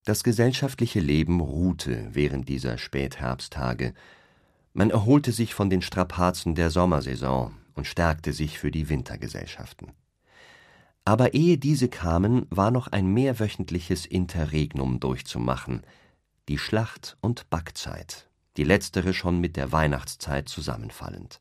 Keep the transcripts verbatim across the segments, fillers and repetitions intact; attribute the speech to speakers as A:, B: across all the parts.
A: Das gesellschaftliche Leben ruhte während dieser Spätherbsttage. Man erholte sich von den Strapazen der Sommersaison und stärkte sich für die Wintergesellschaften. Aber ehe diese kamen, war noch ein mehrwöchentliches Interregnum durchzumachen, die Schlacht- und Backzeit, die letztere schon mit der Weihnachtszeit zusammenfallend.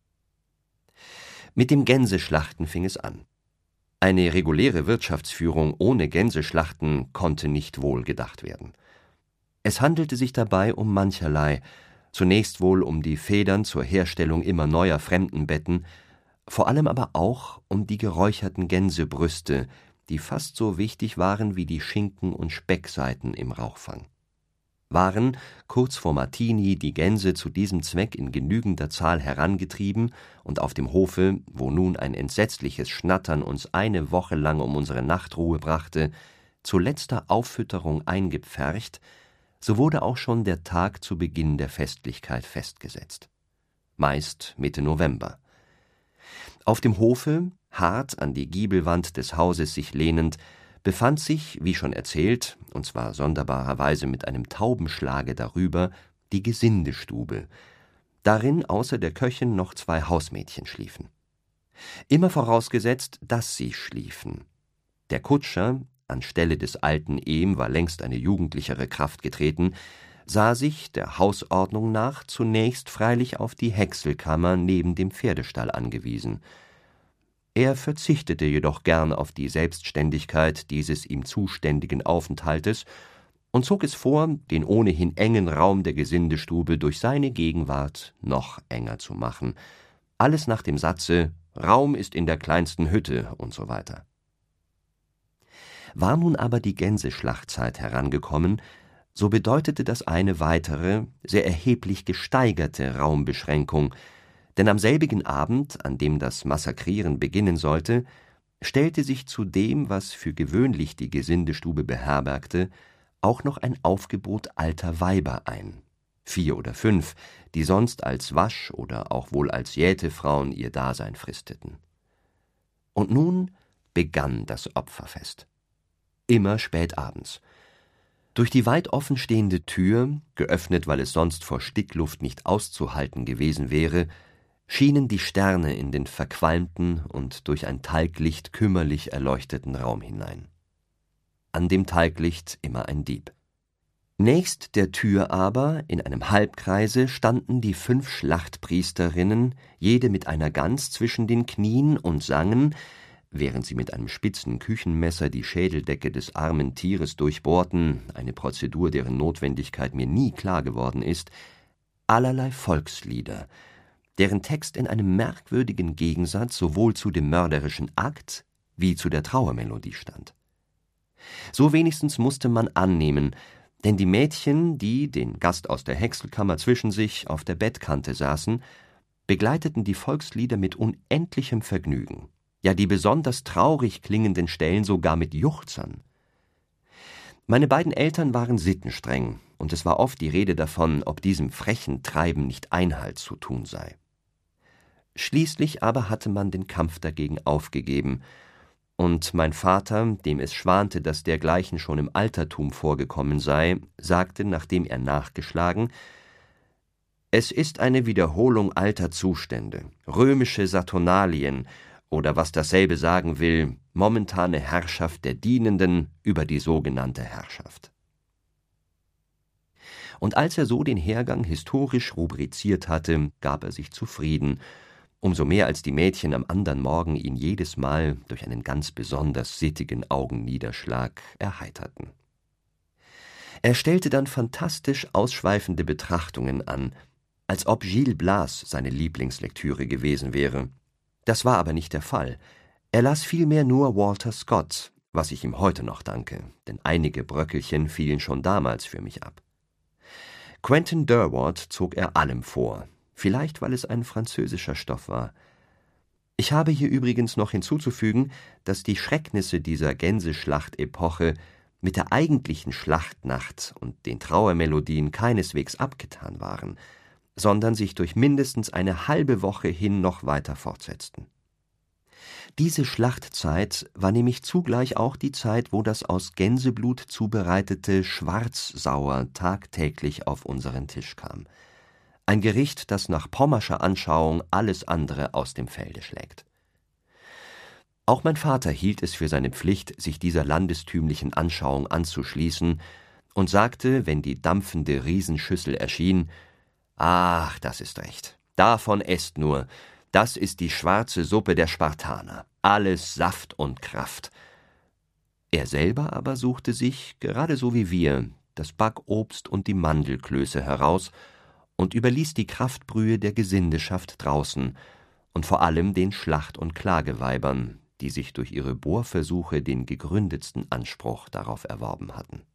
A: Mit dem Gänseschlachten fing es an. Eine reguläre Wirtschaftsführung ohne Gänseschlachten konnte nicht wohl gedacht werden. Es handelte sich dabei um mancherlei, zunächst wohl um die Federn zur Herstellung immer neuer Fremdenbetten, vor allem aber auch um die geräucherten Gänsebrüste, die fast so wichtig waren wie die Schinken- und Speckseiten im Rauchfang. Waren, kurz vor Martini, die Gänse zu diesem Zweck in genügender Zahl herangetrieben und auf dem Hofe, wo nun ein entsetzliches Schnattern uns eine Woche lang um unsere Nachtruhe brachte, zu letzter Auffütterung eingepfercht, so wurde auch schon der Tag zu Beginn der Festlichkeit festgesetzt. Meist Mitte November. Auf dem Hofe, hart an die Giebelwand des Hauses sich lehnend, befand sich, wie schon erzählt, und zwar sonderbarerweise mit einem Taubenschlage darüber, die Gesindestube, darin außer der Köchin noch zwei Hausmädchen schliefen. Immer vorausgesetzt, dass sie schliefen. Der Kutscher, anstelle des alten Ehm war längst eine jugendlichere Kraft getreten, sah sich, der Hausordnung nach, zunächst freilich auf die Häckselkammer neben dem Pferdestall angewiesen. Er verzichtete jedoch gern auf die Selbstständigkeit dieses ihm zuständigen Aufenthaltes und zog es vor, den ohnehin engen Raum der Gesindestube durch seine Gegenwart noch enger zu machen. Alles nach dem Satze »Raum ist in der kleinsten Hütte« und so weiter. War nun aber die Gänseschlachtzeit herangekommen, so bedeutete das eine weitere, sehr erheblich gesteigerte Raumbeschränkung, denn am selbigen Abend, an dem das Massakrieren beginnen sollte, stellte sich zu dem, was für gewöhnlich die Gesindestube beherbergte, auch noch ein Aufgebot alter Weiber ein, vier oder fünf, die sonst als Wasch- oder auch wohl als Jätefrauen ihr Dasein fristeten. Und nun begann das Opferfest. Immer spät abends. Durch die weit offenstehende Tür, geöffnet, weil es sonst vor Stickluft nicht auszuhalten gewesen wäre, schienen die Sterne in den verqualmten und durch ein Talglicht kümmerlich erleuchteten Raum hinein. An dem Talglicht immer ein Dieb. Nächst der Tür aber, in einem Halbkreise, standen die fünf Schlachtpriesterinnen, jede mit einer Gans zwischen den Knien, und sangen, während sie mit einem spitzen Küchenmesser die Schädeldecke des armen Tieres durchbohrten, eine Prozedur, deren Notwendigkeit mir nie klar geworden ist, allerlei Volkslieder, deren Text in einem merkwürdigen Gegensatz sowohl zu dem mörderischen Akt wie zu der Trauermelodie stand. So wenigstens musste man annehmen, denn die Mädchen, die, den Gast aus der Häckselkammer zwischen sich, auf der Bettkante saßen, begleiteten die Volkslieder mit unendlichem Vergnügen, ja die besonders traurig klingenden Stellen sogar mit Juchzern. Meine beiden Eltern waren sittenstreng, und es war oft die Rede davon, ob diesem frechen Treiben nicht Einhalt zu tun sei. Schließlich aber hatte man den Kampf dagegen aufgegeben, und mein Vater, dem es schwante, dass dergleichen schon im Altertum vorgekommen sei, sagte, nachdem er nachgeschlagen: »Es ist eine Wiederholung alter Zustände, römische Saturnalien, oder was dasselbe sagen will, momentane Herrschaft der Dienenden über die sogenannte Herrschaft.« Und als er so den Hergang historisch rubriziert hatte, gab er sich zufrieden, umso mehr als die Mädchen am andern Morgen ihn jedes Mal durch einen ganz besonders sittigen Augenniederschlag erheiterten. Er stellte dann fantastisch ausschweifende Betrachtungen an, als ob Gil Blas seine Lieblingslektüre gewesen wäre. Das war aber nicht der Fall. Er las vielmehr nur Walter Scott, was ich ihm heute noch danke, denn einige Bröckelchen fielen schon damals für mich ab. Quentin Durward zog er allem vor, vielleicht weil es ein französischer Stoff war. Ich habe hier übrigens noch hinzuzufügen, dass die Schrecknisse dieser Gänseschlachtepoche mit der eigentlichen Schlachtnacht und den Trauermelodien keineswegs abgetan waren, sondern sich durch mindestens eine halbe Woche hin noch weiter fortsetzten. Diese Schlachtzeit war nämlich zugleich auch die Zeit, wo das aus Gänseblut zubereitete Schwarzsauer tagtäglich auf unseren Tisch kam. Ein Gericht, das nach pommerscher Anschauung alles andere aus dem Felde schlägt. Auch mein Vater hielt es für seine Pflicht, sich dieser landestümlichen Anschauung anzuschließen und sagte, wenn die dampfende Riesenschüssel erschien: »Ach, das ist recht, davon esst nur, das ist die schwarze Suppe der Spartaner, alles Saft und Kraft.« Er selber aber suchte sich, gerade so wie wir, das Backobst und die Mandelklöße heraus und überließ die Kraftbrühe der Gesindeschaft draußen und vor allem den Schlacht- und Klageweibern, die sich durch ihre Bohrversuche den gegründetsten Anspruch darauf erworben hatten.